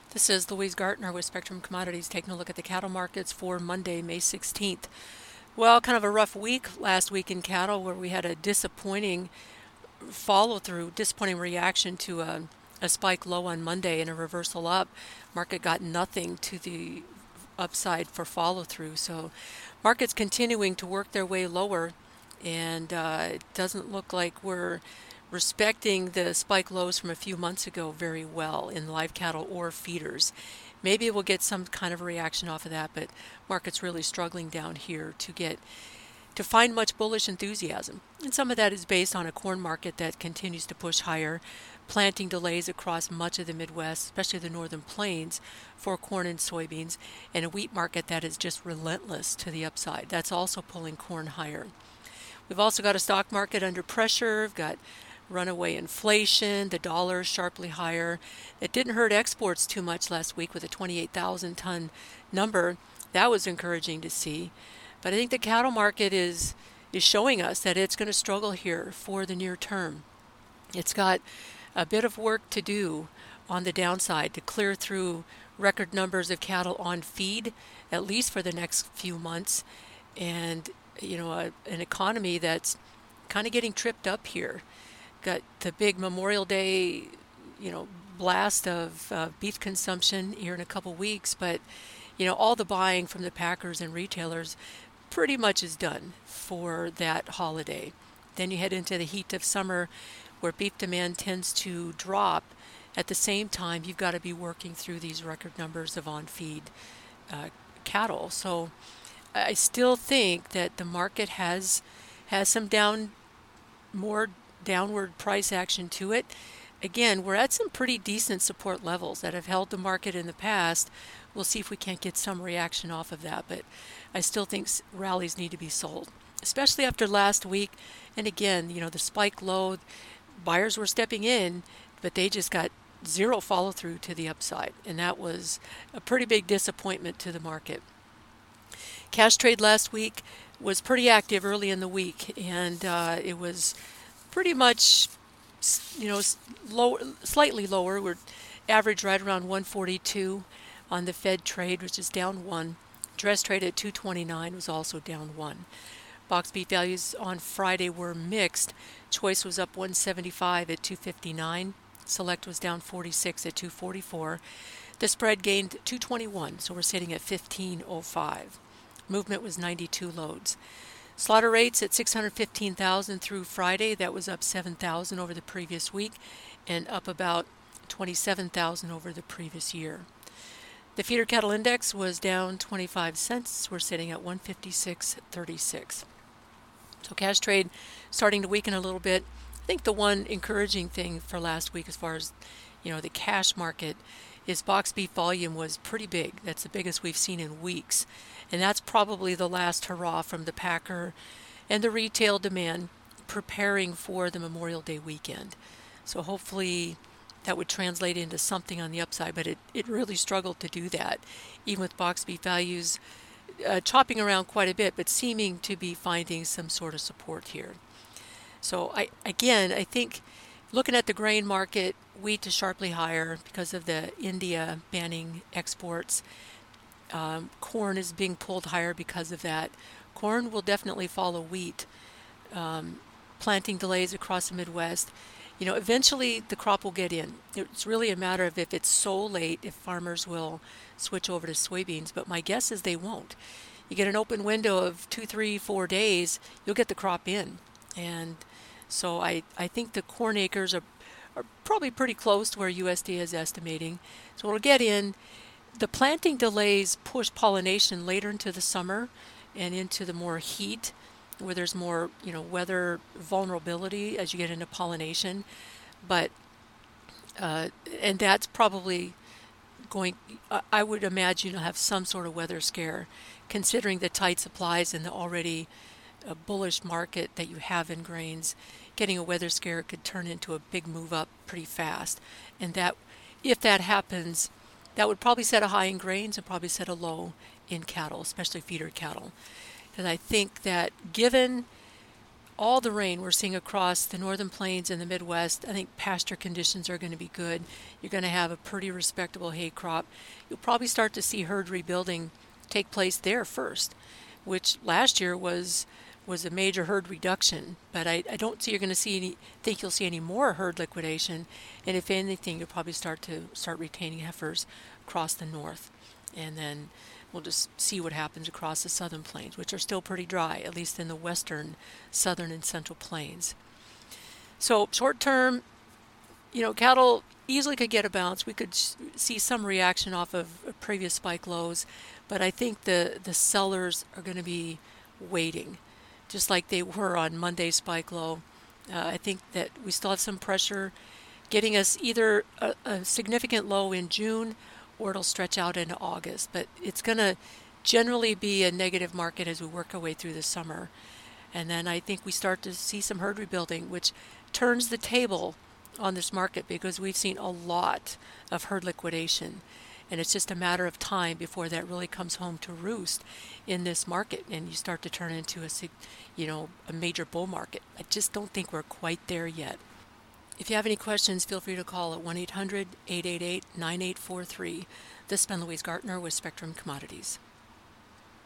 This is Louise Gartner with Spectrum Commodities taking a look at the cattle markets for Monday, May 16th. Well, kind of a rough week last week in cattle where we had a disappointing follow through, disappointing reaction to a spike low on Monday and a reversal up. Market got nothing to the upside for follow through. So, markets continuing to work their way lower, and it doesn't look like we're respecting the spike lows from a few months ago very well in live cattle or feeders. Maybe we'll get some kind of reaction off of that, but market's really struggling down here to find much bullish enthusiasm. And some of that is based on a corn market that continues to push higher, planting delays across much of the Midwest, especially the northern plains, for corn and soybeans, and a wheat market that is just relentless to the upside. That's also pulling corn higher. We've also got a stock market under pressure. We've got runaway inflation, the dollar sharply higher. It didn't hurt exports too much last week with a 28,000 ton number. That was encouraging to see. But I think the cattle market is showing us that it's going to struggle here for the near term. It's got a bit of work to do on the downside to clear through record numbers of cattle on feed, at least for the next few months. And, an economy that's kind of getting tripped up here. Got the big Memorial Day, blast of beef consumption here in a couple weeks, but all the buying from the packers and retailers pretty much is done for that holiday. Then you head into the heat of summer where beef demand tends to drop. At the same time, you've got to be working through these record numbers of on-feed cattle. So I still think that the market has some more downward price action to it. Again, we're at some pretty decent support levels that have held the market in the past. We'll see if we can't get some reaction off of that, but I still think rallies need to be sold, especially after last week. And again, the spike low, buyers were stepping in, but they just got zero follow through to the upside, and that was a pretty big disappointment to the market. Cash trade last week was pretty active early in the week, and it was pretty much, low, slightly lower. We're average right around 142 on the Fed trade, which is down 1. Dress trade at 229 was also down 1. Box beef values on Friday were mixed. Choice was up 175 at 259. Select was down 46 at 244. The spread gained 221, so we're sitting at 1505. Movement was 92 loads. Slaughter rates at 615,000 through Friday. That was up 7,000 over the previous week and up about 27,000 over the previous year. The feeder cattle index was down 25 cents. We're sitting at 156.36. So cash trade starting to weaken a little bit. I think the one encouraging thing for last week as far as, the cash market is box beef volume was pretty big. That's the biggest we've seen in weeks. And that's probably the last hurrah from the packer and the retail demand preparing for the Memorial Day weekend. So hopefully that would translate into something on the upside, but it really struggled to do that, even with box beef values chopping around quite a bit, but seeming to be finding some sort of support here. So I think looking at the grain market, wheat is sharply higher because of the India banning exports. Corn is being pulled higher because of that. Corn will definitely follow wheat. Planting delays across the Midwest. Eventually the crop will get in. It's really a matter of if it's so late, if farmers will switch over to soybeans, but my guess is they won't. You get an open window of 2, 3, 4 days, you'll get the crop in. And so I think the corn acres are probably pretty close to where USDA is estimating. So it'll get in. The planting delays push pollination later into the summer and into the more heat where there's more, weather vulnerability as you get into pollination. But, and that's probably I would imagine you'll have some sort of weather scare considering the tight supplies and the already bullish market that you have in grains. Getting a weather scare could turn into a big move up pretty fast. And that, if that happens, that would probably set a high in grains and probably set a low in cattle, especially feeder cattle. And I think that given all the rain we're seeing across the northern plains and the Midwest, I think pasture conditions are going to be good. You're going to have a pretty respectable hay crop. You'll probably start to see herd rebuilding take place there first, which last year was a major herd reduction. But I don't see you're going to think you'll see any more herd liquidation. And if anything, you'll probably start retaining heifers across the north, and then we'll just see what happens across the southern plains, which are still pretty dry, at least in the western, southern, and central plains. So short term, cattle easily could get a bounce. We could see some reaction off of previous spike lows, but I think the sellers are going to be waiting, just like they were on Monday's spike low. I think that we still have some pressure getting us either a significant low in June, or it'll stretch out into August. But it's going to generally be a negative market as we work our way through the summer. And then I think we start to see some herd rebuilding, which turns the table on this market, because we've seen a lot of herd liquidation. And it's just a matter of time before that really comes home to roost in this market, and you start to turn into a major bull market. I just don't think we're quite there yet. If you have any questions, feel free to call at 1-800-888-9843. This has been Louise Gartner with Spectrum Commodities.